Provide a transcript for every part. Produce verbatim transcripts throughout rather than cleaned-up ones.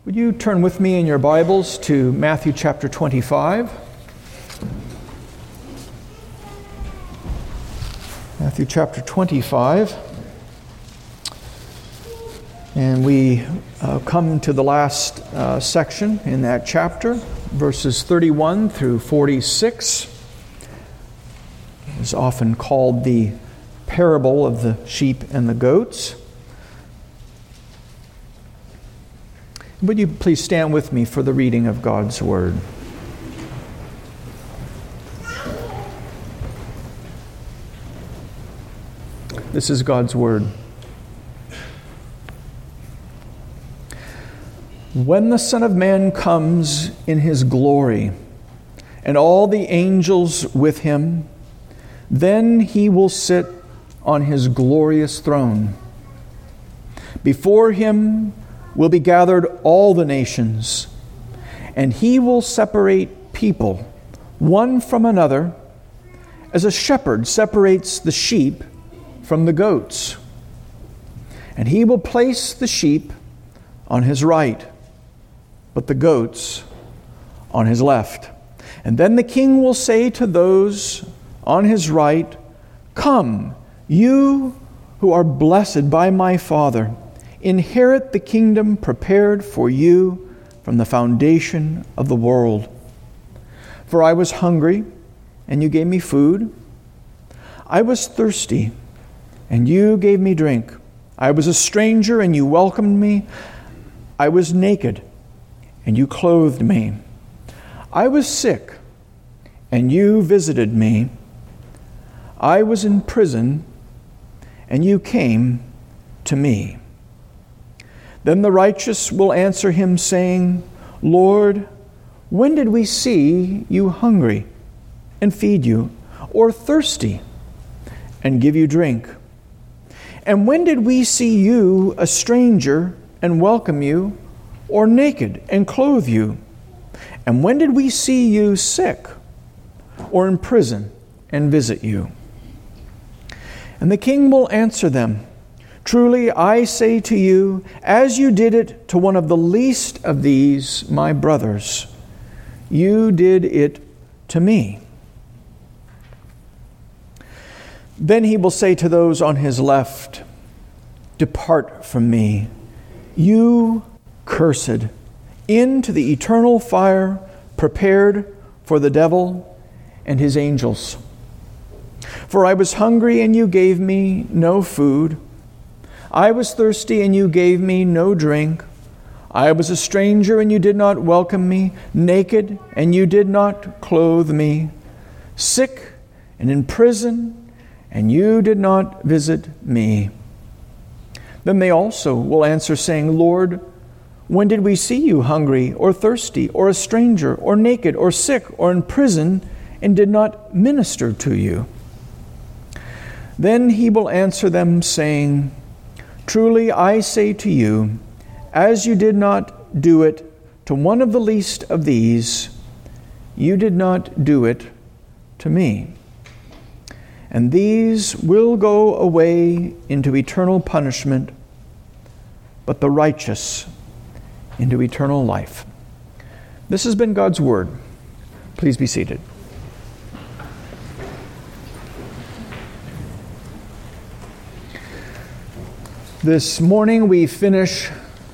Would you turn with me in your Bibles to Matthew chapter twenty-five? Matthew chapter twenty-five. And we uh, come to the last uh, section in that chapter, verses thirty-one through forty-six. It's often called the parable of the sheep and the goats. Would you please stand with me for the reading of God's Word? This is God's Word. When the Son of Man comes in His glory, and all the angels with Him, then He will sit on His glorious throne. Before Him will be gathered all the nations, and He will separate people one from another, as a shepherd separates the sheep from the goats. And He will place the sheep on His right, but the goats on His left. And then the King will say to those on His right, "Come, you who are blessed by my Father, inherit the kingdom prepared for you from the foundation of the world. For I was hungry, and you gave me food. I was thirsty, and you gave me drink. I was a stranger, and you welcomed me. I was naked, and you clothed me. I was sick, and you visited me. I was in prison, and you came to me." Then the righteous will answer Him, saying, "Lord, when did we see you hungry and feed you, or thirsty and give you drink? And when did we see you a stranger and welcome you, or naked and clothe you? And when did we see you sick or in prison and visit you?" And the King will answer them, "Truly I say to you, as you did it to one of the least of these, my brothers, you did it to me." Then He will say to those on His left, "Depart from me, you cursed, into the eternal fire prepared for the devil and his angels. For I was hungry, and you gave me no food. I was thirsty, and you gave me no drink. I was a stranger, and you did not welcome me, naked, and you did not clothe me, sick and in prison, and you did not visit me." Then they also will answer, saying, "Lord, when did we see you hungry or thirsty or a stranger or naked or sick or in prison and did not minister to you?" Then He will answer them, saying, "Truly I say to you, as you did not do it to one of the least of these, you did not do it to me." And these will go away into eternal punishment, but the righteous into eternal life. This has been God's Word. Please be seated. This morning we finish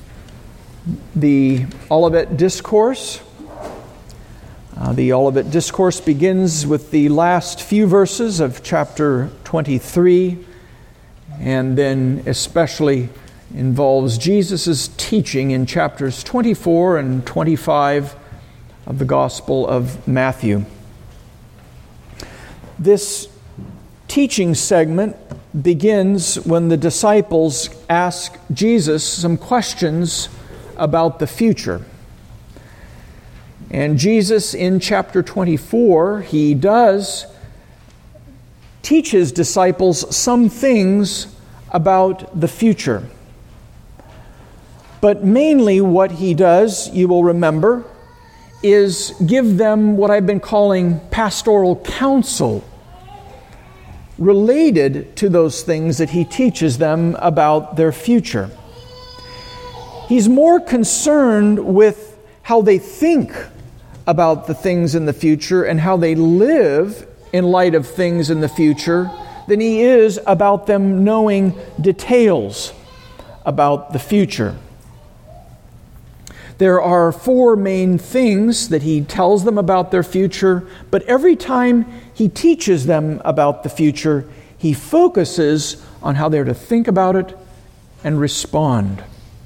the Olivet Discourse. Uh, the Olivet Discourse begins with the last few verses of chapter twenty-three, and then especially involves Jesus' teaching in chapters twenty-four and twenty-five of the Gospel of Matthew. This teaching segment begins when the disciples ask Jesus some questions about the future. And Jesus, in chapter twenty-four, He does teach His disciples some things about the future. But mainly what He does, you will remember, is give them what I've been calling pastoral counsel related to those things that He teaches them about their future. He's more concerned with how they think about the things in the future and how they live in light of things in the future than he is about them knowing details about the future. There are four main things that he tells them about their future, but every time he teaches them about the future, he focuses on how they're to think about it and respond.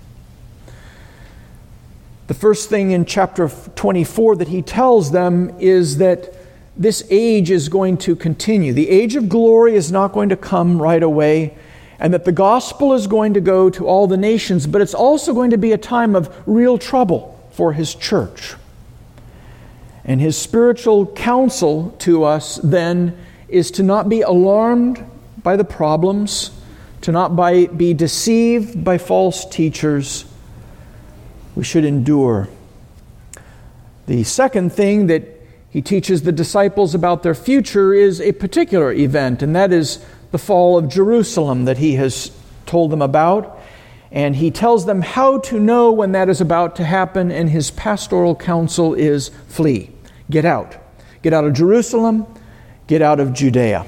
The first thing in chapter twenty-four that he tells them is that this age is going to continue. The age of glory is not going to come right away, and that the gospel is going to go to all the nations, but it's also going to be a time of real trouble for his church. And his spiritual counsel to us then is to not be alarmed by the problems, to not by, be deceived by false teachers. We should endure. The second thing that he teaches the disciples about their future is a particular event, and that is the fall of Jerusalem that he has told them about. And he tells them how to know when that is about to happen, and his pastoral counsel is flee. Get out. Get out of Jerusalem. Get out of Judea.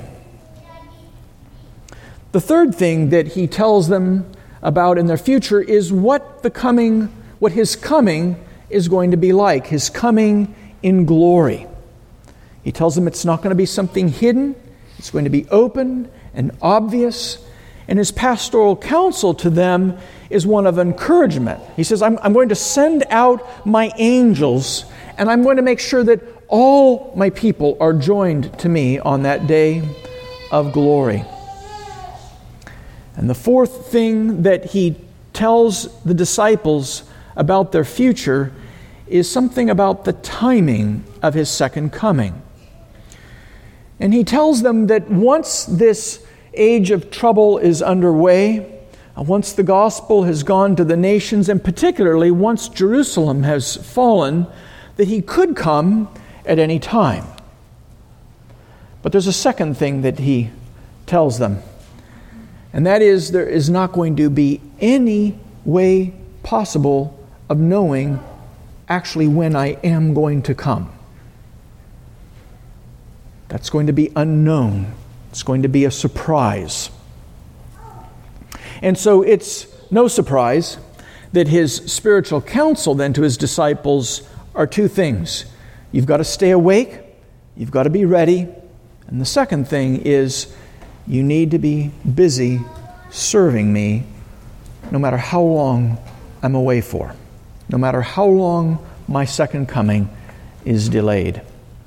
The third thing that he tells them about in their future is what the coming, what his coming is going to be like, his coming in glory. He tells them it's not going to be something hidden. It's going to be open and obvious. And his pastoral counsel to them is one of encouragement. He says, I'm, I'm going to send out my angels, and I'm going to make sure that all my people are joined to me on that day of glory. And the fourth thing that he tells the disciples about their future is something about the timing of his second coming. And he tells them that once this age of trouble is underway, once the gospel has gone to the nations, and particularly once Jerusalem has fallen, that he could come at any time. But there's a second thing that he tells them, and that is there is not going to be any way possible of knowing actually when I am going to come. That's going to be unknown. It's going to be a surprise. And so it's no surprise that his spiritual counsel then to his disciples are two things. You've got to stay awake. You've got to be ready. And the second thing is you need to be busy serving me no matter how long I'm away for, no matter how long my second coming is delayed.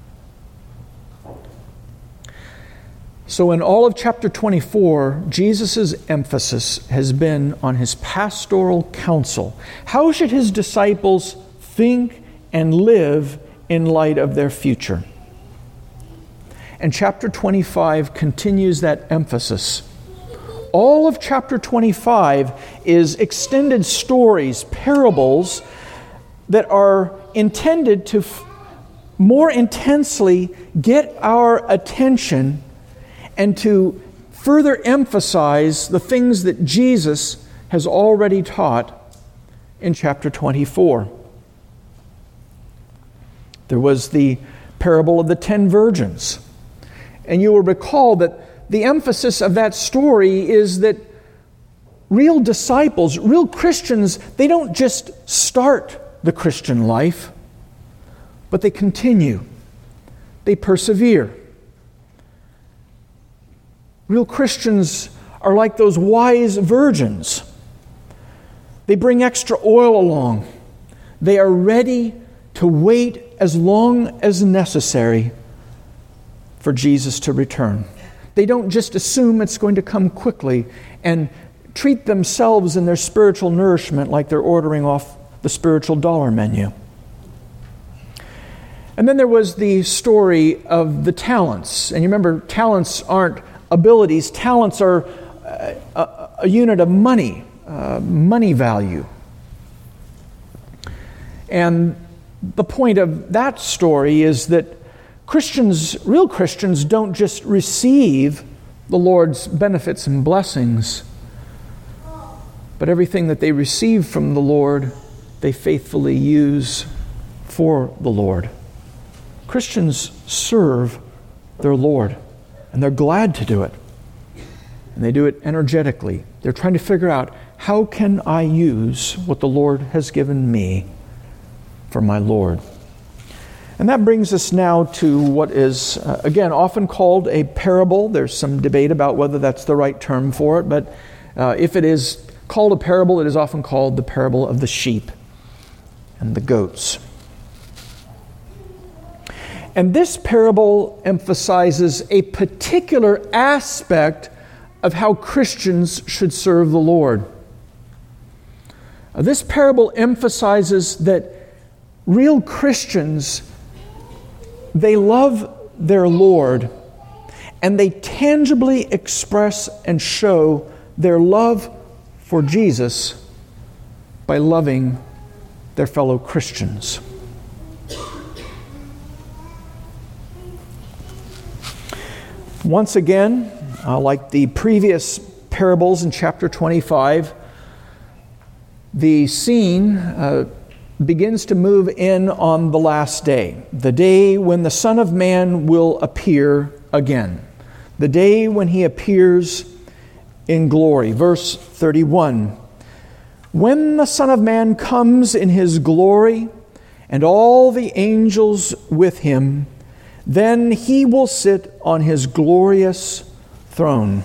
So in all of chapter twenty-four, Jesus' emphasis has been on his pastoral counsel. How should his disciples think and live in light of their future? And chapter twenty-five continues that emphasis. All of chapter twenty-five is extended stories, parables, that are intended to f- more intensely get our attention and to further emphasize the things that Jesus has already taught in chapter twenty-four. There was the parable of the ten virgins. And you will recall that the emphasis of that story is that real disciples, real Christians, they don't just start the Christian life, but they continue. They persevere. Real Christians are like those wise virgins. They bring extra oil along. They are ready to wait as long as necessary for Jesus to return. They don't just assume it's going to come quickly and treat themselves and their spiritual nourishment like they're ordering off the spiritual dollar menu. And then there was the story of the talents. And you remember, talents aren't abilities. Talents are a, a, a unit of money, uh, money value. And the point of that story is that Christians, real Christians, don't just receive the Lord's benefits and blessings, but everything that they receive from the Lord, they faithfully use for the Lord. Christians serve their Lord, and they're glad to do it. And they do it energetically. They're trying to figure out, how can I use what the Lord has given me for my Lord? And that brings us now to what is, uh, again, often called a parable. There's some debate about whether that's the right term for it, but uh, if it is called a parable, it is often called the parable of the sheep and the goats. And this parable emphasizes a particular aspect of how Christians should serve the Lord. Uh, this parable emphasizes that real Christians, they love their Lord, and they tangibly express and show their love for Jesus by loving their fellow Christians. Once again, uh, like the previous parables in chapter twenty-five, the scene uh, begins to move in on the last day, the day when the Son of Man will appear again, the day when he appears in glory. Verse thirty-one, when the Son of Man comes in his glory and all the angels with him, then he will sit on his glorious throne.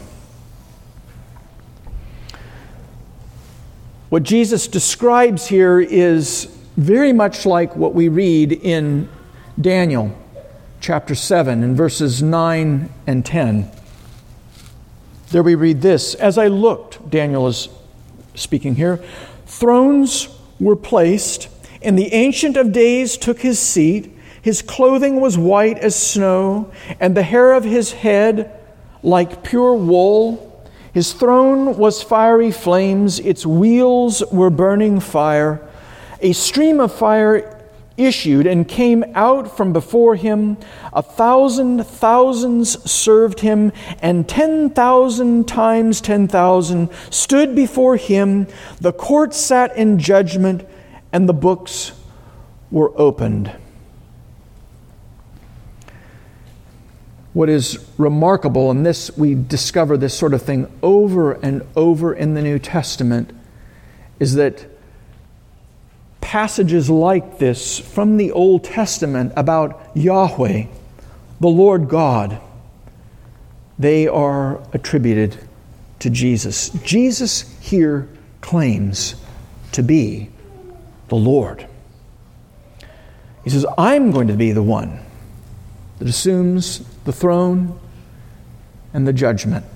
What Jesus describes here is very much like what we read in Daniel chapter seven in verses nine and ten. There we read this: as I looked, Daniel is speaking here, thrones were placed, and the Ancient of Days took his seat. His clothing was white as snow, and the hair of his head like pure wool. His throne was fiery flames, its wheels were burning fire. A stream of fire issued and came out from before him. A thousand thousands served him, and ten thousand times ten thousand stood before him. The court sat in judgment, and the books were opened. What is remarkable, and this we discover this sort of thing over and over in the New Testament, is that passages like this from the Old Testament about Yahweh, the Lord God, they are attributed to Jesus. Jesus here claims to be the Lord. He says, I'm going to be the one that assumes the throne and the judgment.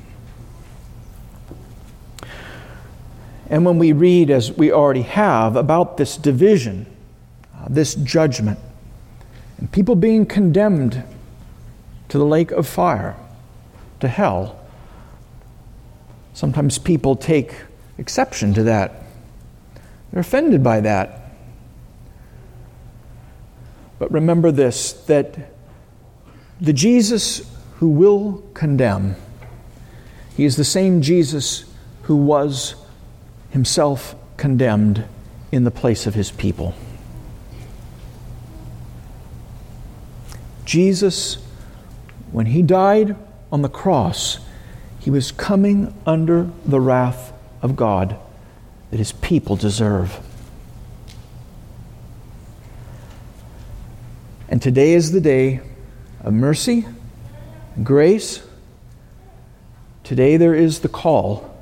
And when we read, as we already have, about this division, uh, this judgment, and people being condemned to the lake of fire, to hell, sometimes people take exception to that. They're offended by that. But remember this, that the Jesus who will condemn, he is the same Jesus who was himself condemned in the place of his people. Jesus, when he died on the cross, he was coming under the wrath of God that his people deserve. And today is the day of mercy and grace. Today there is the call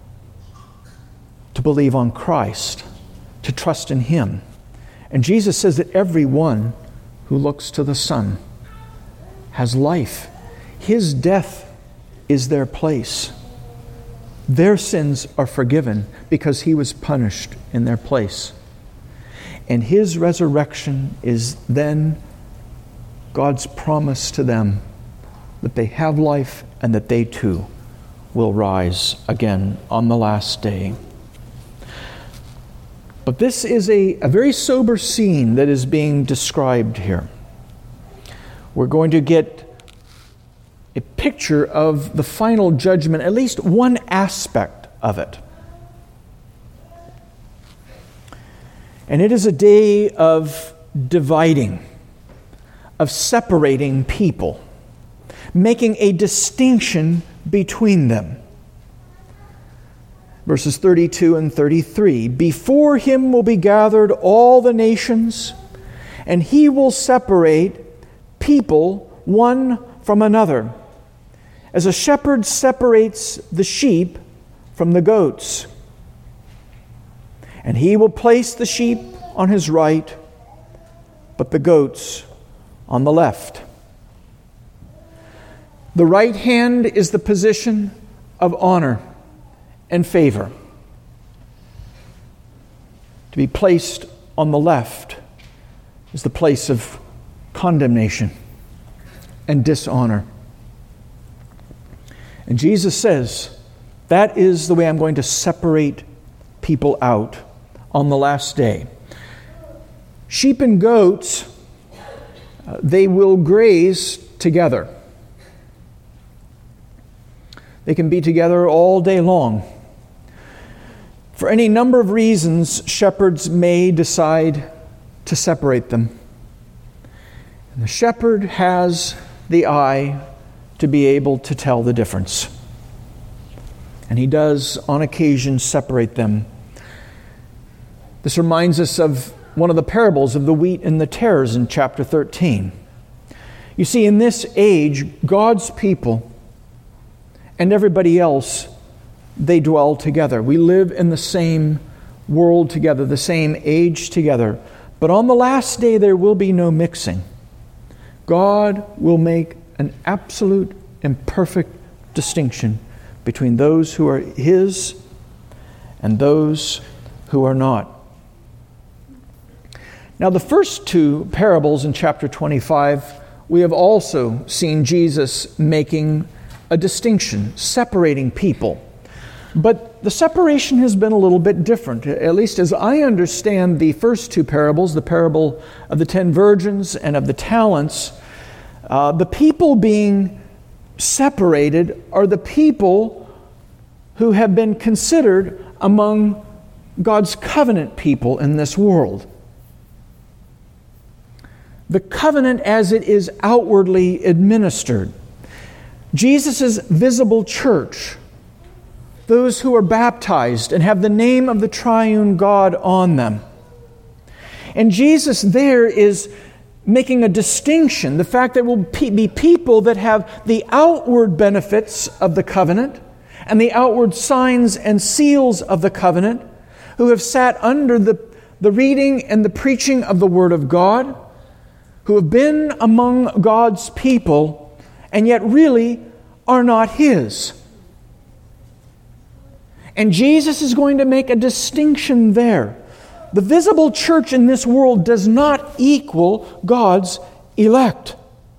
to believe on Christ, to trust in him. And Jesus says that everyone who looks to the Son has life. His death is their place. Their sins are forgiven because he was punished in their place. And his resurrection is then God's promise to them that they have life and that they too will rise again on the last day. But this is a, a very sober scene that is being described here. We're going to get a picture of the final judgment, at least one aspect of it. And it is a day of dividing, of separating people, making a distinction between them. Verses thirty-two and thirty-three, "Before him will be gathered all the nations, and he will separate people one from another, as a shepherd separates the sheep from the goats. And he will place the sheep on his right, but the goats on the left." The right hand is the position of honor and favor. To be placed on the left is the place of condemnation and dishonor. And Jesus says, that is the way I'm going to separate people out on the last day. Sheep and goats, uh, they will graze together. They can be together all day long. For any number of reasons, shepherds may decide to separate them. And the shepherd has the eye to be able to tell the difference. And he does, on occasion, separate them. This reminds us of one of the parables of the wheat and the tares in chapter thirteen. You see, in this age, God's people and everybody else, they dwell together. We live in the same world together, the same age together. But on the last day, there will be no mixing. God will make an absolute and perfect distinction between those who are His and those who are not. Now, the first two parables in chapter twenty-five, we have also seen Jesus making a distinction, separating people. But the separation has been a little bit different, at least as I understand the first two parables, the parable of the ten virgins and of the talents. Uh, the people being separated are the people who have been considered among God's covenant people in this world. The covenant as it is outwardly administered. Jesus' visible church, those who are baptized and have the name of the triune God on them. And Jesus there is making a distinction, the fact that there will be people that have the outward benefits of the covenant and the outward signs and seals of the covenant, who have sat under the, the reading and the preaching of the Word of God, who have been among God's people and yet really are not His. And Jesus is going to make a distinction there. The visible church in this world does not equal God's elect.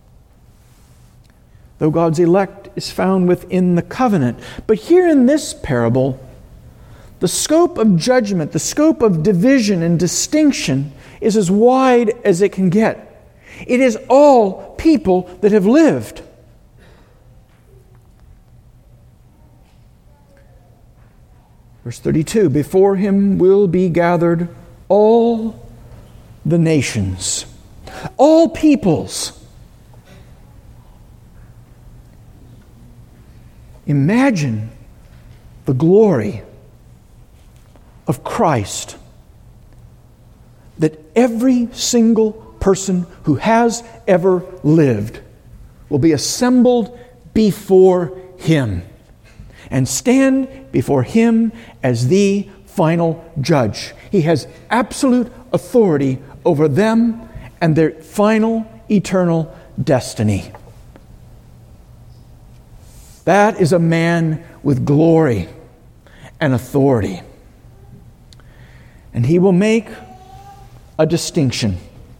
Though God's elect is found within the covenant. But here in this parable, the scope of judgment, the scope of division and distinction is as wide as it can get. It is all people that have lived. Verse thirty-two, "Before him will be gathered all the nations," all peoples. Imagine the glory of Christ, that every single person who has ever lived will be assembled before Him and stand before Him as the final judge. He has absolute authority over them and their final eternal destiny. That is a man with glory and authority. And He will make a distinction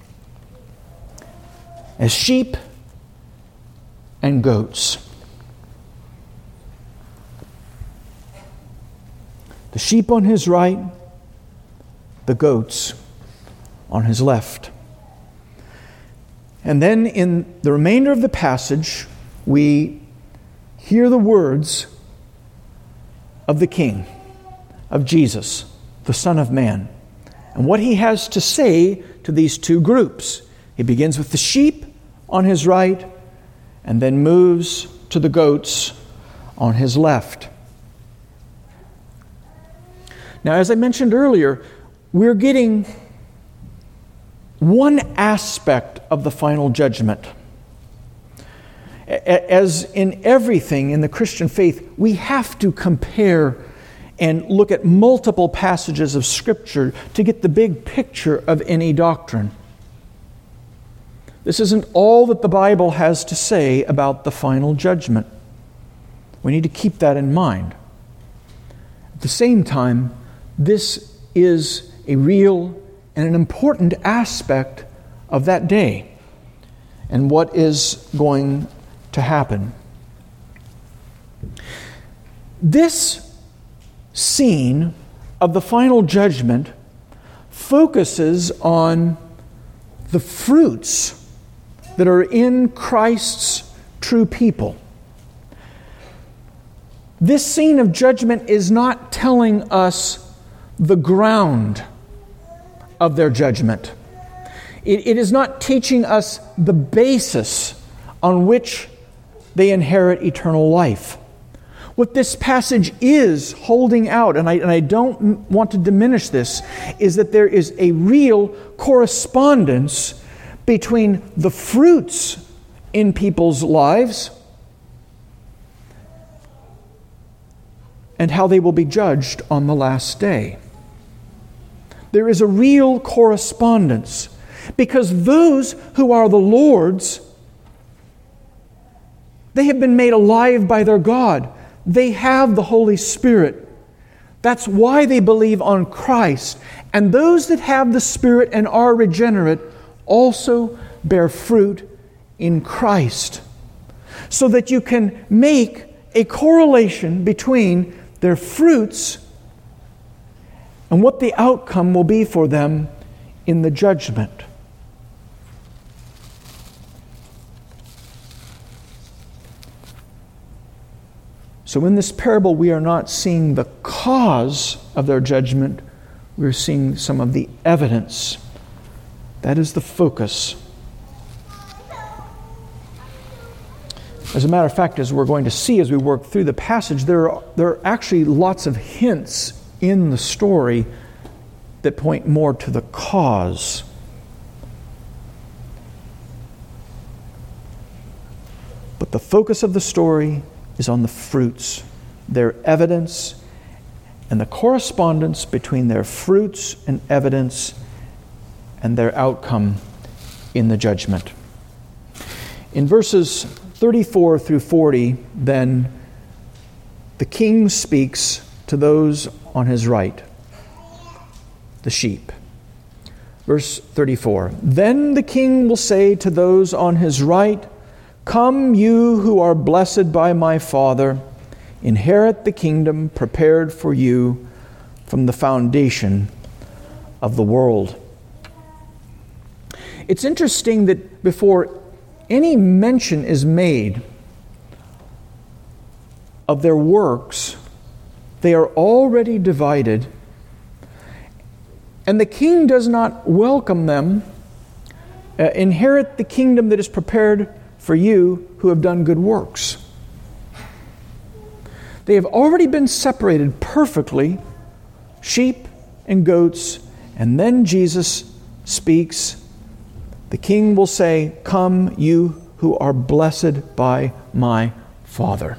as sheep and goats. The sheep on His right, the goats on His left. And then in the remainder of the passage, we hear the words of the King, of Jesus, the Son of Man. and what he has to say to these two groups. He begins with the sheep on his right and then moves to the goats on his left. Now, as I mentioned earlier, we're getting one aspect of the final judgment. As in everything in the Christian faith, we have to compare and look at multiple passages of Scripture to get the big picture of any doctrine. This isn't all that the Bible has to say about the final judgment. We need to keep that in mind. At the same time, this is a real and an important aspect of that day and what is going to happen. This scene of the final judgment focuses on the fruits that are in Christ's true people. This scene of judgment is not telling us the ground of their judgment. It, it is not teaching us the basis on which they inherit eternal life. What this passage is holding out, and I, and I don't want to diminish this, is that there is a real correspondence between the fruits in people's lives and how they will be judged on the last day. There is a real correspondence because those who are the Lord's, they have been made alive by their God. They have the Holy Spirit. That's why they believe on Christ. And those that have the Spirit and are regenerate also bear fruit in Christ. So that you can make a correlation between their fruits and what the outcome will be for them in the judgment. So in this parable, we are not seeing the cause of their judgment. We're seeing some of the evidence. That is the focus. As a matter of fact, as we're going to see as we work through the passage, there are, there are actually lots of hints in the story that point more to the cause. But the focus of the story is on the fruits, their evidence, and the correspondence between their fruits and evidence and their outcome in the judgment. In verses thirty-four through forty, then, the king speaks to those on his right, the sheep. Verse thirty-four, "Then the king will say to those on his right, 'Come, you who are blessed by my Father, inherit the kingdom prepared for you from the foundation of the world.'" It's interesting that before any mention is made of their works, they are already divided, and the king does not welcome them. Uh, inherit the kingdom that is prepared for you who have done good works. They have already been separated perfectly, sheep and goats, and then Jesus speaks. The king will say, "Come, you who are blessed by my Father."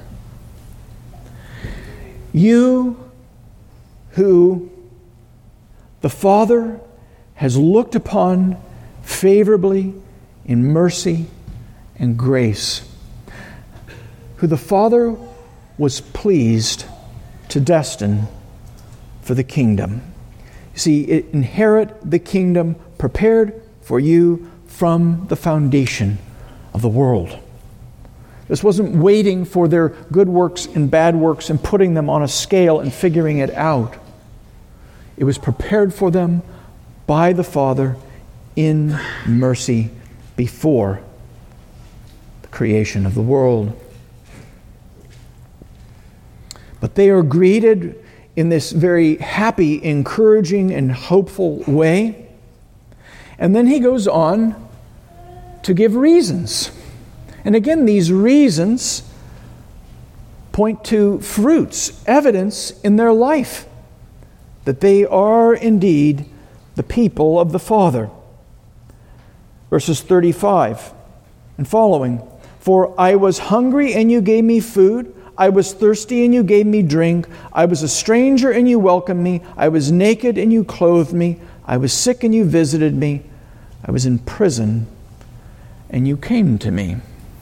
You who the Father has looked upon favorably in mercy and grace, who the Father was pleased to destine for the kingdom. You see, inherit the kingdom prepared for you from the foundation of the world. This wasn't waiting for their good works and bad works and putting them on a scale and figuring it out. It was prepared for them by the Father in mercy before the creation of the world. But they are greeted in this very happy, encouraging, and hopeful way. And then he goes on to give reasons. And again, these reasons point to fruits, evidence in their life that they are indeed the people of the Father. Verses thirty-five and following. For I was hungry and you gave me food. I was thirsty and you gave me drink. I was a stranger and you welcomed me. I was naked and you clothed me. I was sick and you visited me. I was in prison and you came to me.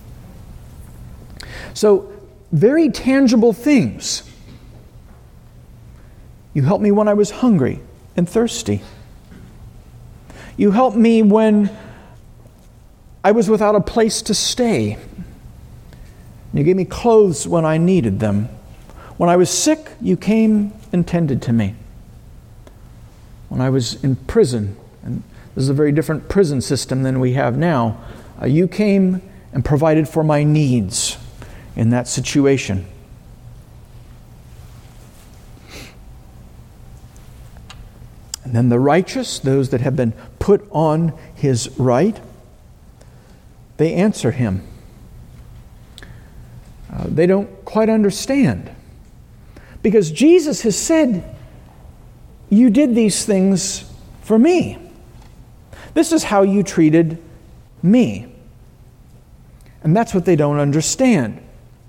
So, very tangible things. You helped me when I was hungry and thirsty. You helped me when I was without a place to stay. You gave me clothes when I needed them. When I was sick, you came and tended to me. When I was in prison, and this is a very different prison system than we have now, uh, you came and provided for my needs in that situation. And then the righteous, those that have been put on his right, they answer him. Uh, they don't quite understand. Because Jesus has said, you did these things for me. This is how you treated me. And that's what they don't understand.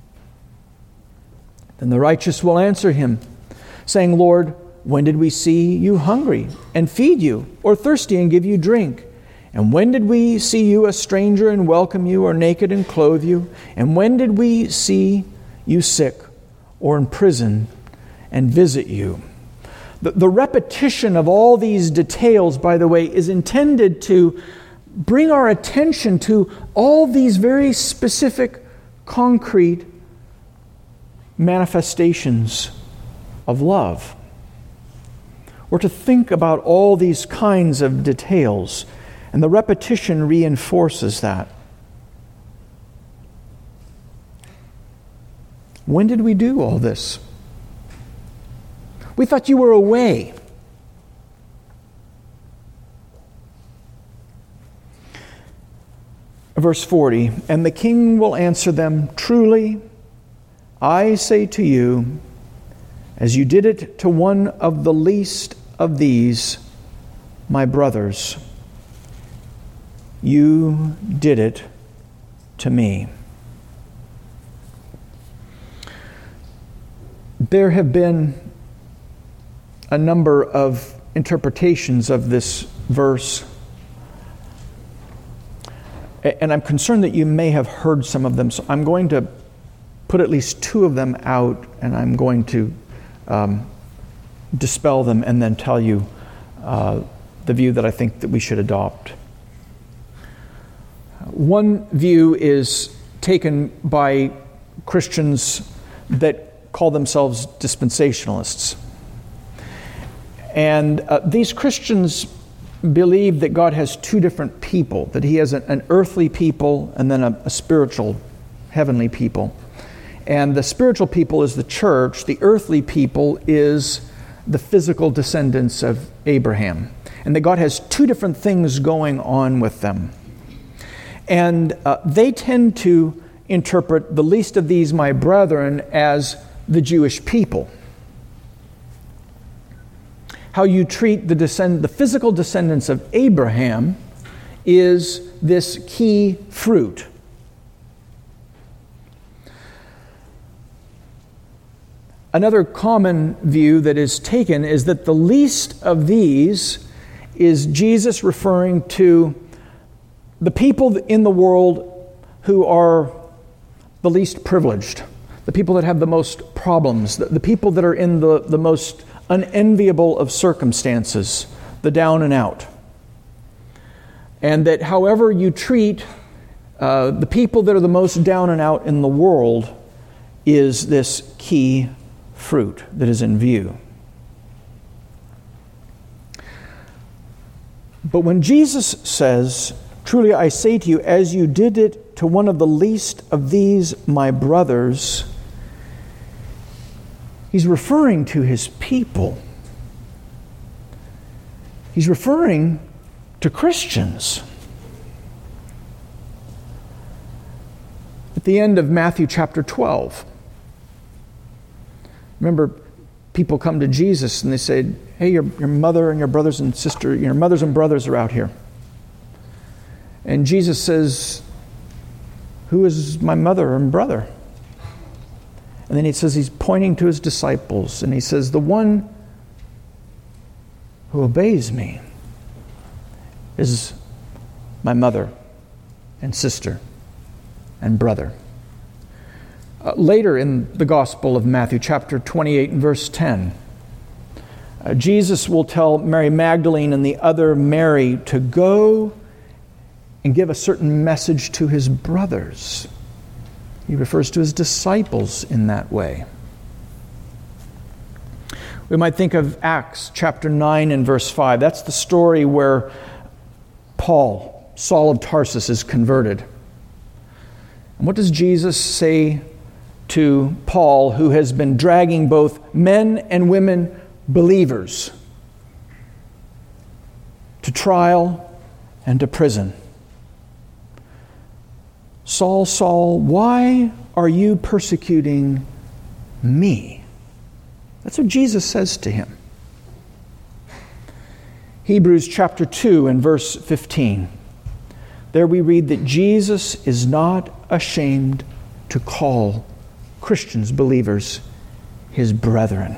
Then the righteous will answer him, saying, Lord, when did we see you hungry and feed you, or thirsty and give you drink? And when did we see you a stranger and welcome you, or naked and clothe you? And when did we see you sick or in prison and visit you? The, the repetition of all these details, by the way, is intended to bring our attention to all these very specific, concrete manifestations of love. Or to think about all these kinds of details. And the repetition reinforces that. When did we do all this? We thought you were away. Verse forty, and the king will answer them, truly, I say to you, as you did it to one of the least of these, my brothers, you did it to me. There have been a number of interpretations of this verse, and I'm concerned that you may have heard some of them, so I'm going to put at least two of them out, and I'm going to um, dispel them and then tell you uh, the view that I think that we should adopt. One view is taken by Christians that call themselves dispensationalists. And uh, these Christians believe that God has two different people, that he has an, an earthly people and then a, a spiritual, heavenly people. And the spiritual people is the church, the earthly people is the physical descendants of Abraham. And that God has two different things going on with them. And uh, they tend to interpret the least of these, my brethren, as the Jewish people. How you treat the descend- the physical descendants of Abraham is this key fruit. Another common view that is taken is that the least of these is Jesus referring to the people in the world who are the least privileged, the people that have the most problems, the, the people that are in the, the most unenviable of circumstances, the down and out. And that however you treat uh, the people that are the most down and out in the world is this key fruit that is in view. But when Jesus says, truly I say to you, as you did it to one of the least of these my brothers, he's referring to his people. He's referring to Christians. At the end of Matthew chapter twelve, remember, people come to Jesus and they say, hey, your, your mother and your brothers and sister, your mothers and brothers are out here. And Jesus says, who is my mother and brother? And then he says, he's pointing to his disciples, and he says, the one who obeys me is my mother and sister and brother. Uh, later in the Gospel of Matthew, chapter twenty-eight and verse ten, uh, Jesus will tell Mary Magdalene and the other Mary to go and give a certain message to his brothers. He refers to his disciples in that way. We might think of Acts chapter nine and verse five. That's the story where Paul, Saul of Tarsus, is converted. And what does Jesus say to Paul, who has been dragging both men and women believers to trial and to prison? Saul, Saul, why are you persecuting me? That's what Jesus says to him. Hebrews chapter two and verse fifteen. There we read that Jesus is not ashamed to call Christians, believers, his brethren.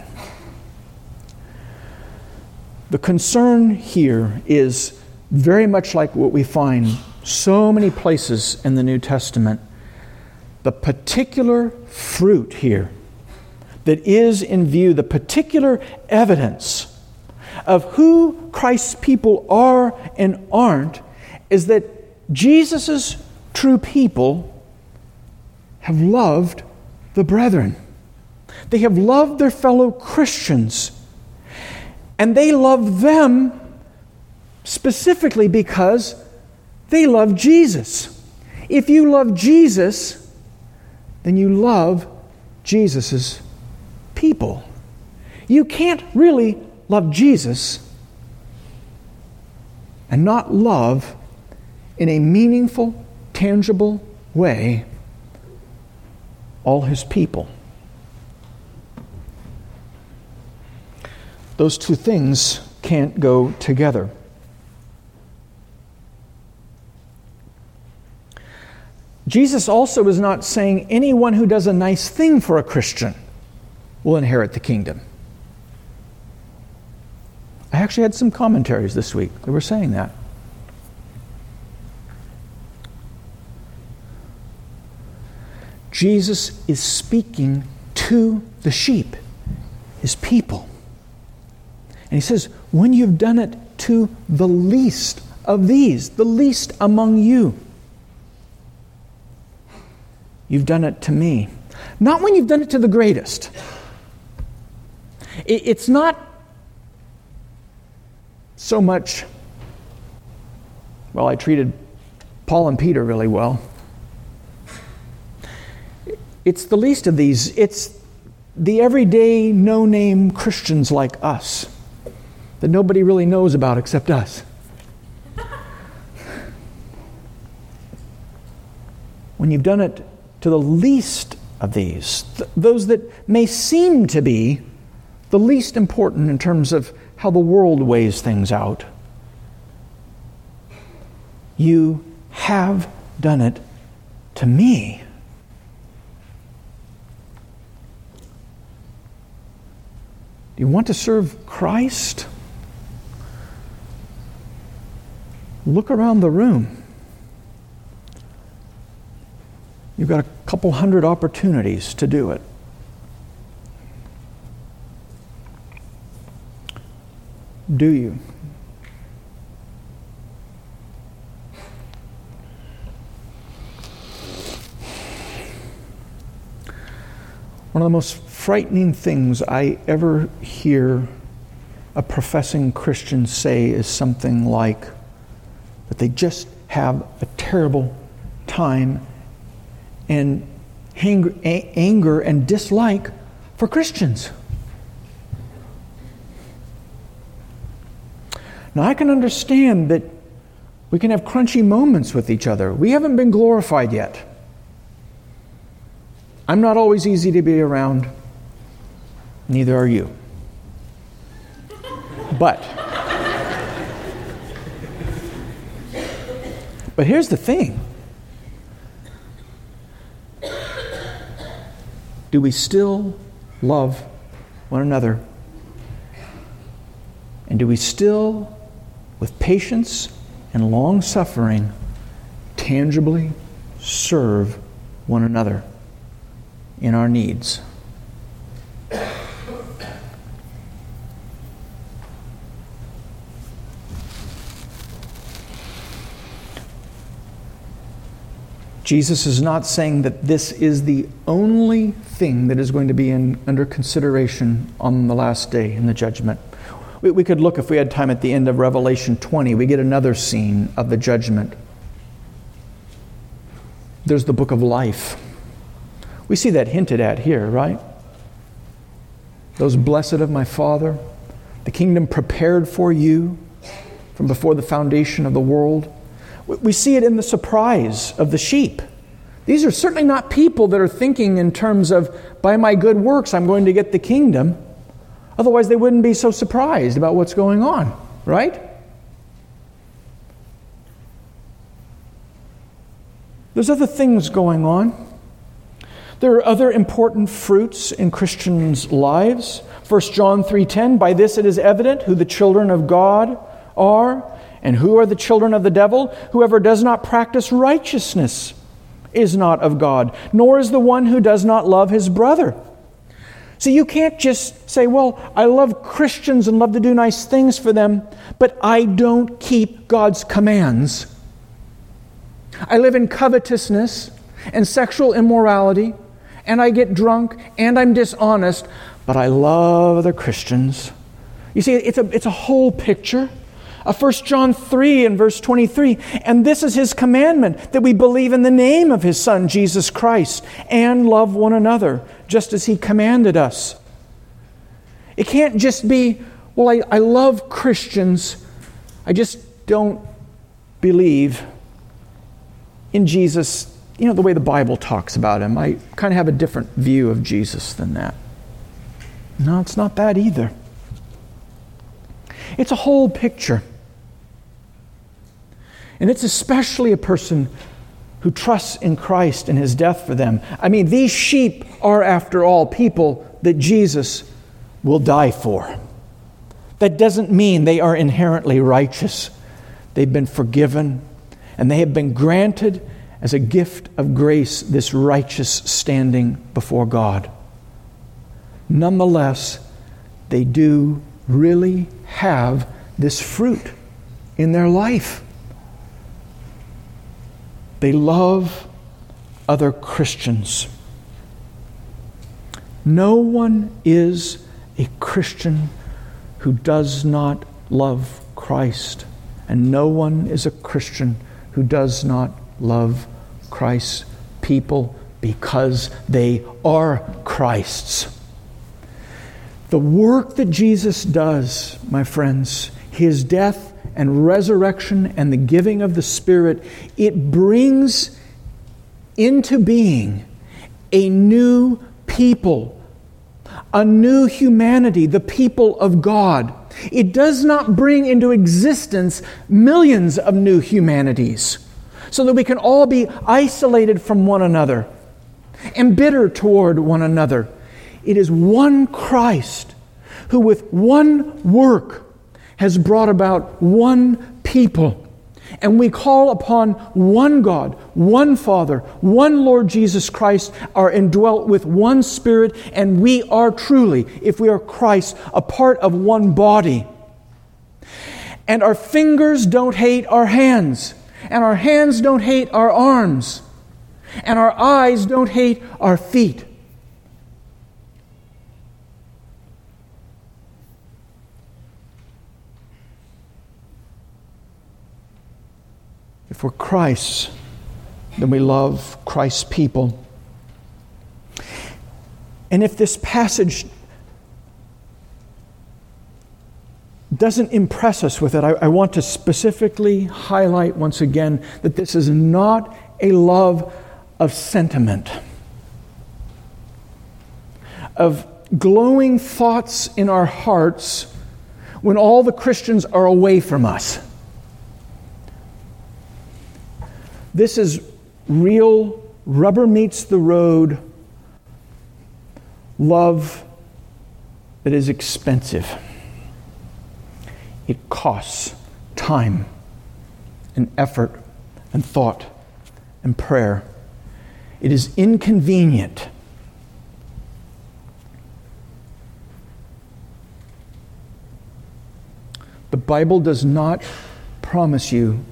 The concern here is very much like what we find so many places in the New Testament. The particular fruit here that is in view, the particular evidence of who Christ's people are and aren't, is that Jesus' true people have loved the brethren. They have loved their fellow Christians. And they love them specifically because they love Jesus. If you love Jesus, then you love Jesus' people. You can't really love Jesus and not love in a meaningful, tangible way all his people. Those two things can't go together. Jesus also is not saying anyone who does a nice thing for a Christian will inherit the kingdom. I actually had some commentaries this week that were saying that. Jesus is speaking to the sheep, his people. And he says, when you've done it to the least of these, the least among you, you've done it to me. Not when you've done it to the greatest. It's not so much, well, I treated Paul and Peter really well. It's the least of these. It's the everyday, no-name Christians like us that nobody really knows about except us. When you've done it to the least of these, th- those that may seem to be the least important in terms of how the world weighs things out, you have done it to me. Do you want to serve Christ? Look around the room. You've got a couple hundred opportunities to do it. Do you? One of the most frightening things I ever hear a professing Christian say is something like that they just have a terrible time and anger and dislike for Christians. Now, I can understand that we can have crunchy moments with each other. We haven't been glorified yet. I'm not always easy to be around. Neither are you. But, but here's the thing. Do we still love one another? And do we still, with patience and long-suffering, tangibly serve one another in our needs? Jesus is not saying that this is the only thing that is going to be in, under consideration on the last day in the judgment. We, we could look, if we had time, at the end of Revelation twenty. We get another scene of the judgment. There's the book of life. We see that hinted at here, right? Those blessed of my Father, the kingdom prepared for you from before the foundation of the world. We see it in the surprise of the sheep. These are certainly not people that are thinking in terms of, by my good works, I'm going to get the kingdom. Otherwise, they wouldn't be so surprised about what's going on, right? There's other things going on. There are other important fruits in Christians' lives. First John three ten, by this it is evident who the children of God are, and who are the children of the devil? Whoever does not practice righteousness is not of God, nor is the one who does not love his brother. So you can't just say, well, I love Christians and love to do nice things for them, but I don't keep God's commands. I live in covetousness and sexual immorality, and I get drunk, and I'm dishonest, but I love other Christians. You see, it's a, it's a whole picture. Uh, First John three and verse twenty-three, and this is His commandment, that we believe in the name of His Son, Jesus Christ, and love one another, just as He commanded us. It can't just be, well, I, I love Christians, I just don't believe in Jesus, you know, the way the Bible talks about Him. I kind of have a different view of Jesus than that. No, it's not that either. It's a whole picture. And it's especially a person who trusts in Christ and His death for them. I mean, these sheep are, after all, people that Jesus will die for. That doesn't mean they are inherently righteous. They've been forgiven, and they have been granted as a gift of grace this righteous standing before God. Nonetheless, they do really have this fruit in their life. They love other Christians. No one is a Christian who does not love Christ, and no one is a Christian who does not love Christ's people because they are Christ's. The work that Jesus does, my friends, His death and resurrection and the giving of the Spirit, it brings into being a new people, a new humanity, the people of God. It does not bring into existence millions of new humanities so that we can all be isolated from one another and bitter toward one another. It is one Christ who with one work has brought about one people. And we call upon one God, one Father, one Lord Jesus Christ, are indwelt with one Spirit, and we are truly, if we are Christ, a part of one body. And our fingers don't hate our hands, and our hands don't hate our arms, and our eyes don't hate our feet. If we're Christ's, then we love Christ's people. And if this passage doesn't impress us with it, I, I want to specifically highlight once again that this is not a love of sentiment, of glowing thoughts in our hearts when all the Christians are away from us. This is real, rubber meets the road love that is expensive. It costs time and effort and thought and prayer. It is inconvenient. The Bible does not promise you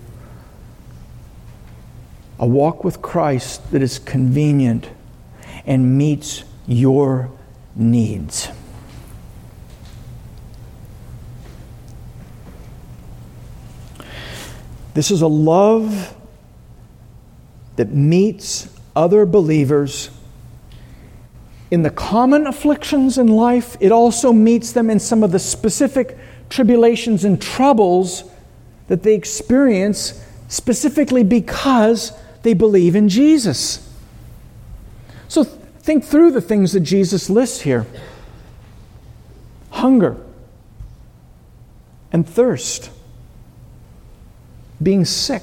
a walk with Christ that is convenient and meets your needs. This is a love that meets other believers in the common afflictions in life. It also meets them in some of the specific tribulations and troubles that they experience specifically because they believe in Jesus. So think through the things that Jesus lists here. Hunger and thirst. Being sick.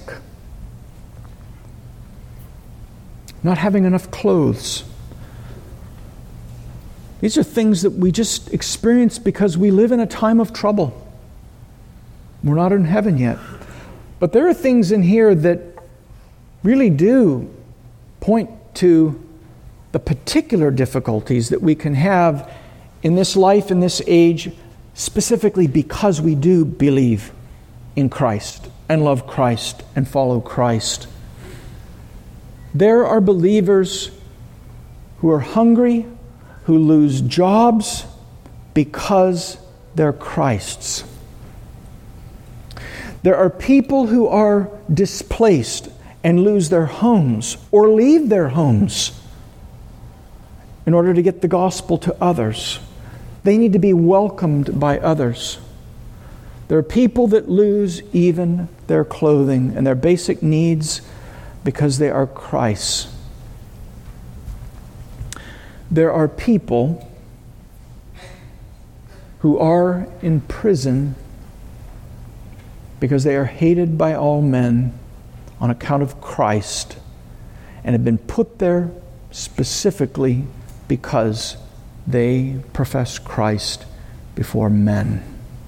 Not having enough clothes. These are things that we just experience because we live in a time of trouble. We're not in heaven yet. But there are things in here that really do point to the particular difficulties that we can have in this life, in this age, specifically because we do believe in Christ and love Christ and follow Christ. There are believers who are hungry, who lose jobs because they're Christ's. There are people who are displaced and lose their homes or leave their homes in order to get the gospel to others. They need to be welcomed by others. There are people that lose even their clothing and their basic needs because they are Christ's. There are people who are in prison because they are hated by all men on account of Christ and have been put there specifically because they profess Christ before men.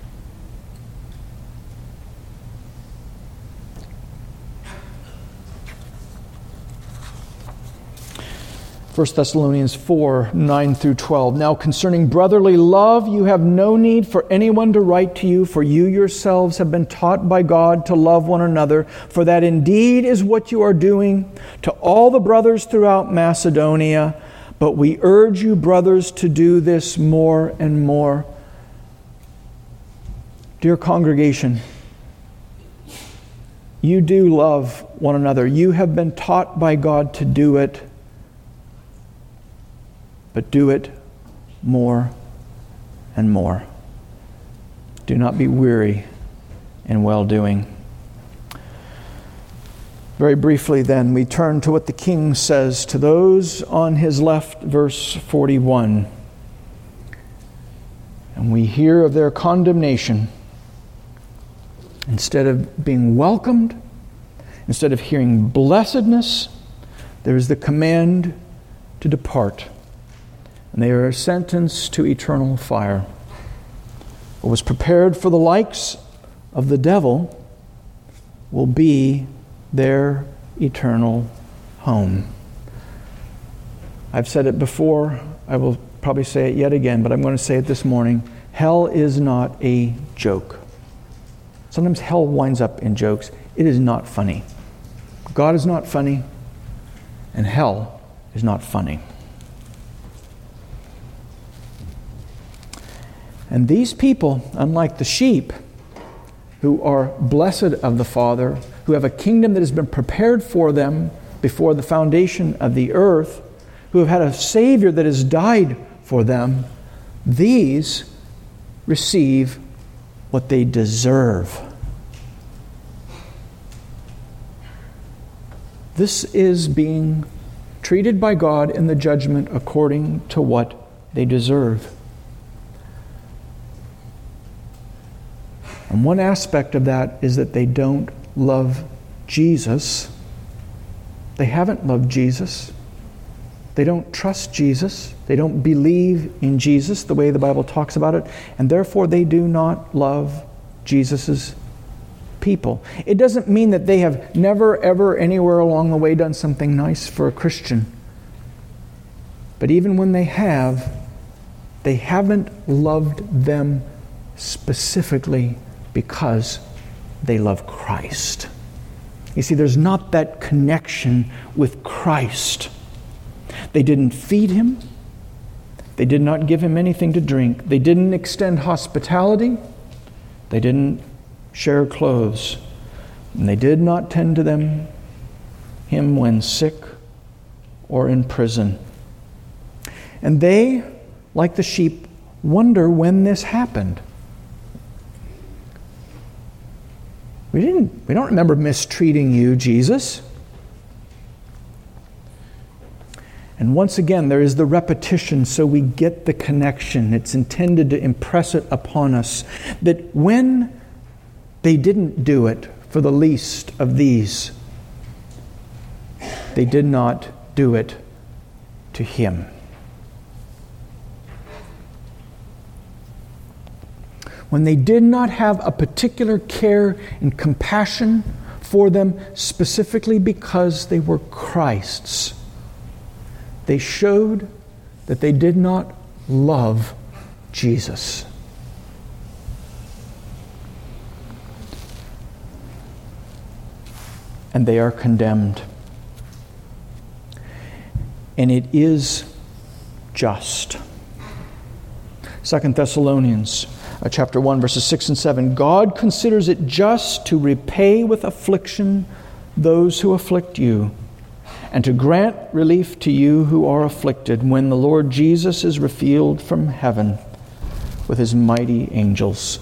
First Thessalonians four, nine through twelve. Now concerning brotherly love, you have no need for anyone to write to you, for you yourselves have been taught by God to love one another, for that indeed is what you are doing to all the brothers throughout Macedonia. But we urge you, brothers, to do this more and more. Dear congregation, you do love one another. You have been taught by God to do it. But do it more and more. Do not be weary in well-doing. Very briefly then, we turn to what the king says to those on his left, verse forty-one. And we hear of their condemnation. Instead of being welcomed, instead of hearing blessedness, there is the command to depart. And they are sentenced to eternal fire. What was prepared for the likes of the devil will be their eternal home. I've said it before, I will probably say it yet again, but I'm going to say it this morning. Hell is not a joke. Sometimes hell winds up in jokes. It is not funny. God is not funny, and hell is not funny. And these people, unlike the sheep, who are blessed of the Father, who have a kingdom that has been prepared for them before the foundation of the earth, who have had a Savior that has died for them, these receive what they deserve. This is being treated by God in the judgment according to what they deserve. And one aspect of that is that they don't love Jesus. They haven't loved Jesus. They don't trust Jesus. They don't believe in Jesus the way the Bible talks about it. And therefore they do not love Jesus' people. It doesn't mean that they have never, ever, anywhere along the way done something nice for a Christian. But even when they have, they haven't loved them specifically because they love Christ. You see, there's not that connection with Christ. They didn't feed him. They did not give him anything to drink. They didn't extend hospitality. They didn't share clothes. And they did not tend to them, him when sick or in prison. And they, like the sheep, wonder when this happened. We didn't, we don't remember mistreating you, Jesus. And once again, there is the repetition so we get the connection. It's intended to impress it upon us that when they didn't do it for the least of these, they did not do it to him. When they did not have a particular care and compassion for them specifically because they were Christ's, they showed that they did not love Jesus. And they are condemned. And it is just. Second Thessalonians uh, chapter one, verses six and seven. God considers it just to repay with affliction those who afflict you, and to grant relief to you who are afflicted when the Lord Jesus is revealed from heaven with his mighty angels.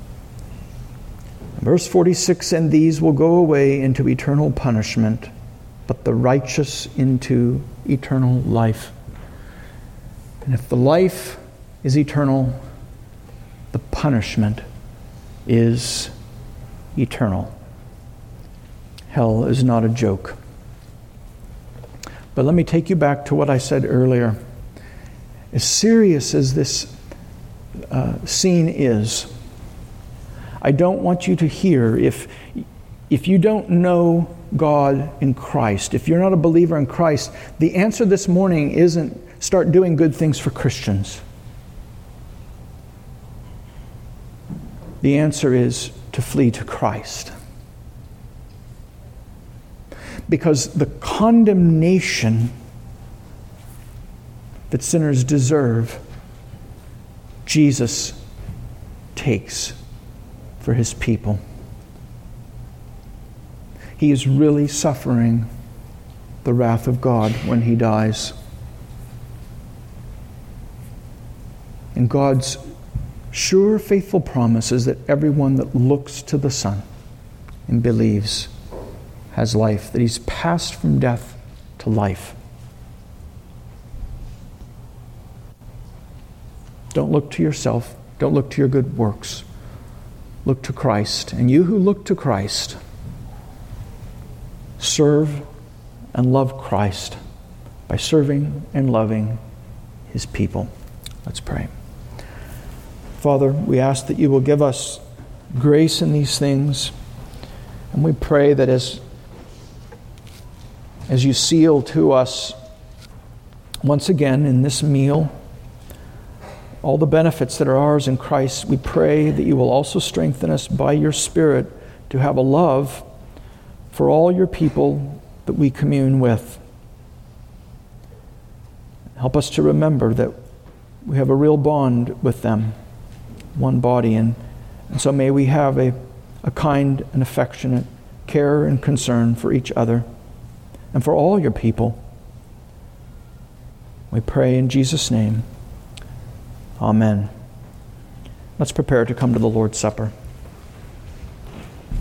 Verse forty-six, and these will go away into eternal punishment, but the righteous into eternal life. And if the life is eternal, the punishment is eternal. Hell is not a joke. But let me take you back to what I said earlier. As serious as this uh, scene is, I don't want you to hear, if, if you don't know God in Christ, if you're not a believer in Christ, the answer this morning isn't start doing good things for Christians. The answer is to flee to Christ. Because the condemnation that sinners deserve, Jesus takes for his people. He is really suffering the wrath of God when he dies. And God's sure, faithful promise is that everyone that looks to the Son and believes has life, that he's passed from death to life. Don't look to yourself. Don't look to your good works. Look to Christ. And you who look to Christ, serve and love Christ by serving and loving his people. Let's pray. Father, we ask that you will give us grace in these things. And we pray that as, as you seal to us once again in this meal all the benefits that are ours in Christ, we pray that you will also strengthen us by your Spirit to have a love for all your people that we commune with. Help us to remember that we have a real bond with them, one body, and, and so may we have a, a kind and affectionate care and concern for each other and for all your people. We pray in Jesus' name. Amen. Let's prepare to come to the Lord's Supper.